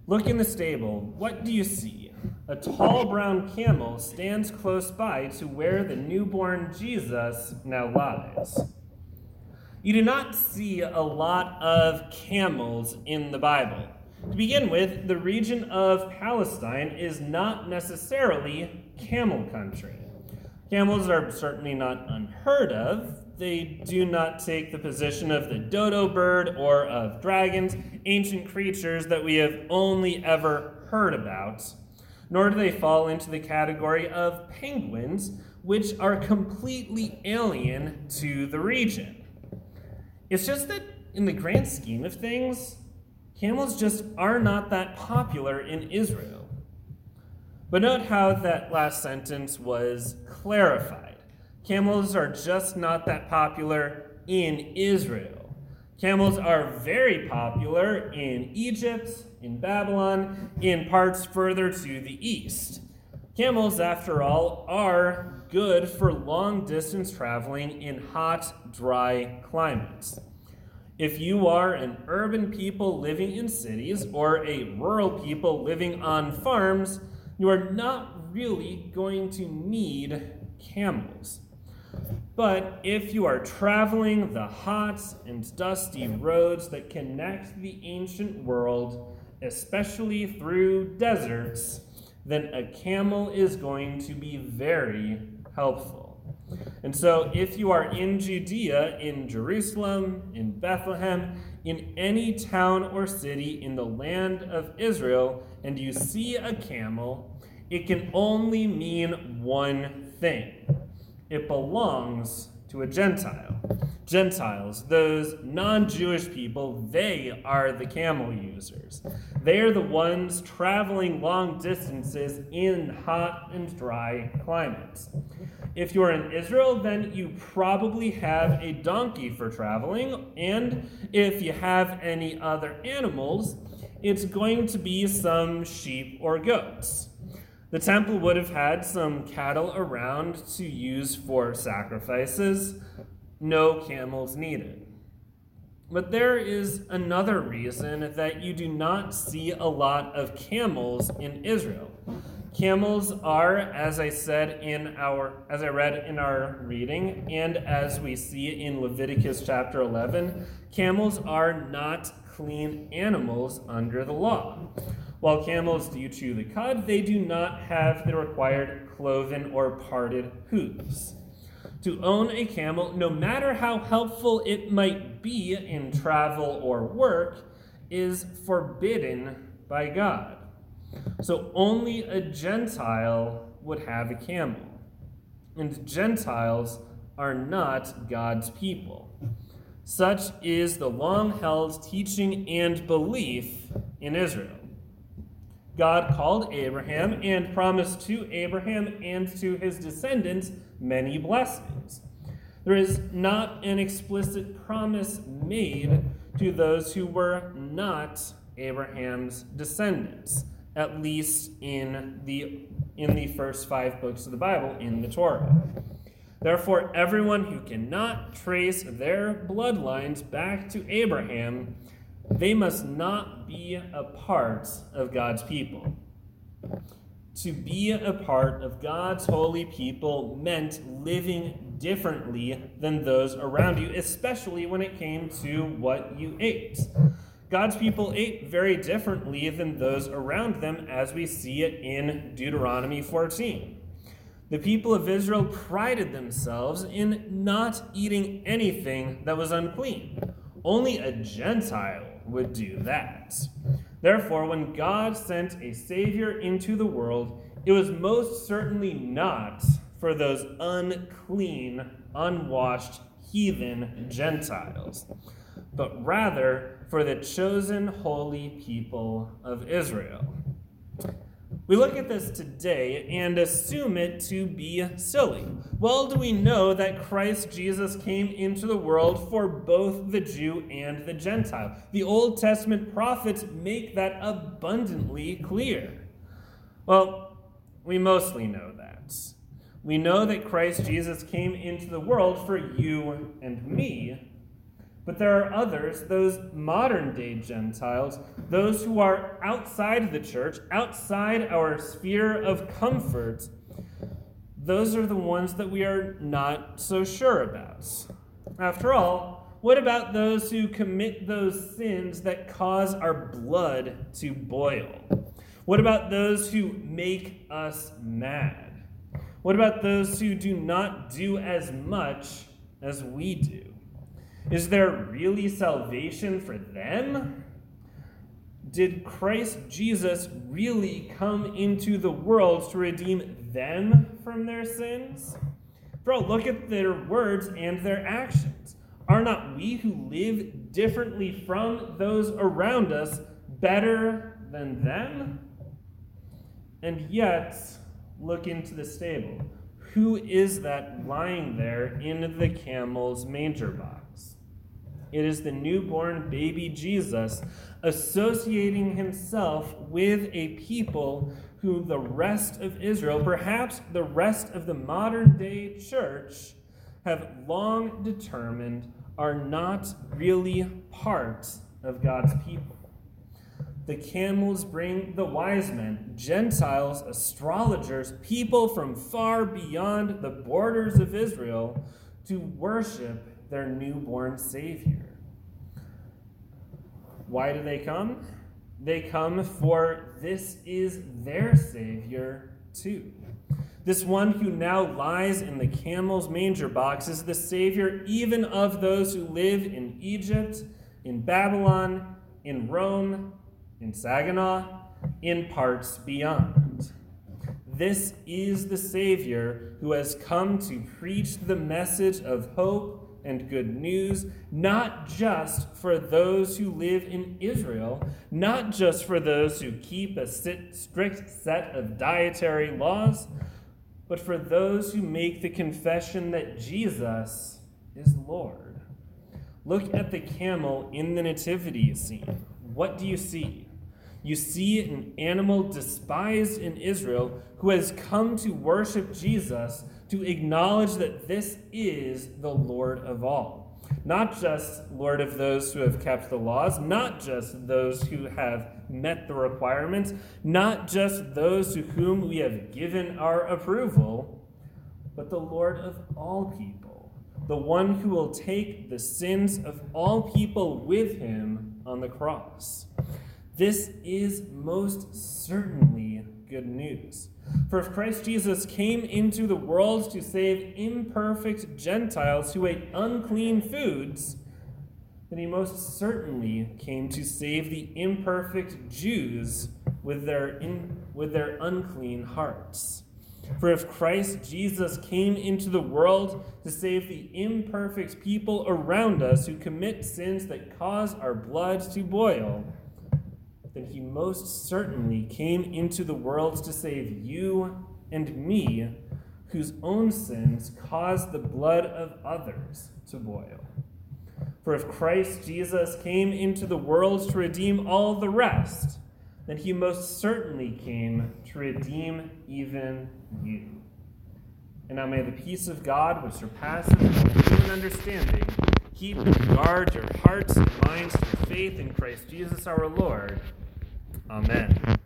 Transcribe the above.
Look in the stable. What do you see? A tall brown camel stands close by to where the newborn Jesus now lies. You do not see a lot of camels in the Bible. To begin with, the region of Palestine is not necessarily camel country. Camels are certainly not unheard of. They do not take the position of the dodo bird or of dragons, ancient creatures that we have only ever heard about. Nor do they fall into the category of penguins, which are completely alien to the region. It's just that in the grand scheme of things, camels just are not that popular in Israel. But note how that last sentence was clarified. Camels are just not that popular in Israel. Camels are very popular in Egypt, in Babylon, in parts further to the east. Camels, after all, are good for long-distance traveling in hot, dry climates. If you are an urban people living in cities or a rural people living on farms, you are not really going to need camels. But if you are traveling the hot and dusty roads that connect the ancient world, especially through deserts, then a camel is going to be very helpful. And so if you are in Judea, in Jerusalem, in Bethlehem, in any town or city in the land of Israel, and you see a camel, it can only mean one thing. It belongs to a Gentile. Gentiles, those non-Jewish people, they are the camel users. They are the ones traveling long distances in hot and dry climates. If you're in Israel, then you probably have a donkey for traveling, and if you have any other animals, it's going to be some sheep or goats. The temple would have had some cattle around to use for sacrifices. No camels needed. But there is another reason that you do not see a lot of camels in Israel. Camels are, as I read in our reading, and as we see in Leviticus chapter 11, camels are not clean animals under the law. While camels do chew the cud, they do not have the required cloven or parted hooves. To own a camel, no matter how helpful it might be in travel or work, is forbidden by God. So only a Gentile would have a camel. And Gentiles are not God's people. Such is the long-held teaching and belief in Israel. God called Abraham and promised to Abraham and to his descendants many blessings. There is not an explicit promise made to those who were not Abraham's descendants, at least in the first 5 books of the Bible in the Torah. Therefore, everyone who cannot trace their bloodlines back to Abraham, they must not be a part of God's people. To be a part of God's holy people meant living differently than those around you, especially when it came to what you ate. God's people ate very differently than those around them, as we see it in Deuteronomy 14. The people of Israel prided themselves in not eating anything that was unclean. Only a Gentile would do that. Therefore, when God sent a Savior into the world, it was most certainly not for those unclean, unwashed, heathen Gentiles, but rather for the chosen holy people of Israel. We look at this today and assume it to be silly. Well, do we know that Christ Jesus came into the world for both the Jew and the Gentile? The Old Testament prophets make that abundantly clear. Well, we mostly know that. We know that Christ Jesus came into the world for you and me, But there are others, those modern-day Gentiles, those who are outside the church, outside our sphere of comfort. Those are the ones that we are not so sure about. After all, what about those who commit those sins that cause our blood to boil? What about those who make us mad? What about those who do not do as much as we do? Is there really salvation for them? Did Christ Jesus really come into the world to redeem them from their sins? Bro, look at their words and their actions. Are not we who live differently from those around us better than them? And yet, look into the stable. Who is that lying there in the camel's manger box? It is the newborn baby Jesus, associating himself with a people who the rest of Israel, perhaps the rest of the modern-day church, have long determined are not really part of God's people. The camels bring the wise men, Gentiles, astrologers, people from far beyond the borders of Israel to worship their newborn Savior. Why do they come? They come for this is their Savior too. This one who now lies in the camel's manger box is the Savior even of those who live in Egypt, in Babylon, in Rome, in Saginaw, in parts beyond. This is the Savior who has come to preach the message of hope and good news, not just for those who live in Israel, not just for those who keep a strict set of dietary laws, but for those who make the confession that Jesus is Lord. Look at the camel in the nativity scene. What do you see? You see an animal despised in Israel who has come to worship Jesus, to acknowledge that this is the Lord of all. Not just Lord of those who have kept the laws, not just those who have met the requirements, not just those to whom we have given our approval, but the Lord of all people, the one who will take the sins of all people with him on the cross. This is most certainly good news. For if Christ Jesus came into the world to save imperfect Gentiles who ate unclean foods, then he most certainly came to save the imperfect Jews with their unclean hearts. For if Christ Jesus came into the world to save the imperfect people around us who commit sins that cause our blood to boil, then he most certainly came into the world to save you and me, whose own sins cause the blood of others to boil. For if Christ Jesus came into the world to redeem all the rest, then he most certainly came to redeem even you. And now may the peace of God, which surpasses all human understanding, keep and guard your hearts and minds through faith in Christ Jesus our Lord. Amen.